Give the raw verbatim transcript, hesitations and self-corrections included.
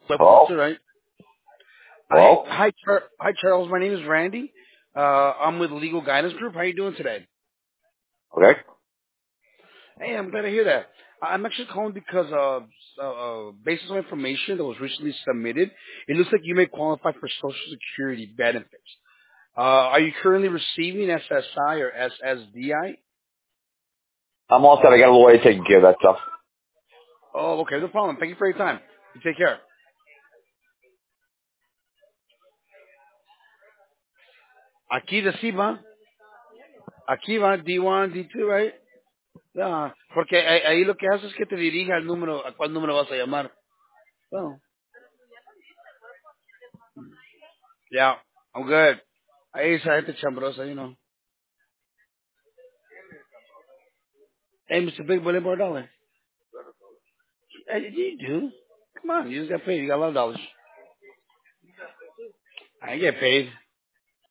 Web Hello? hoster, right? Hi, Hello? hi, Char- hi, Charles. My name is Randy. Uh, I'm with Legal Guidance Group. How are you doing today? Okay. Hey, I'm glad to hear that. I'm actually calling because, uh, uh, uh, based on information that was recently submitted, it looks like you may qualify for Social Security benefits. Uh, are you currently receiving S S I or S S D I? I'm all set. I got a lawyer taking care of that stuff. Oh, okay, no problem. Thank you for your time. You take care. Aquí de sí va. Aquí va D uno, D dos, right? Yeah, porque ahí ahí lo que hace es que te dirija al número, a cuál número vas a llamar. Well, yeah, I'm good. Ahí esa gente chambrosa, you know. Hey, mister Big Billy Bordale. Hey, you do. Come on, you just got paid. You got a lot of dollars. I get paid.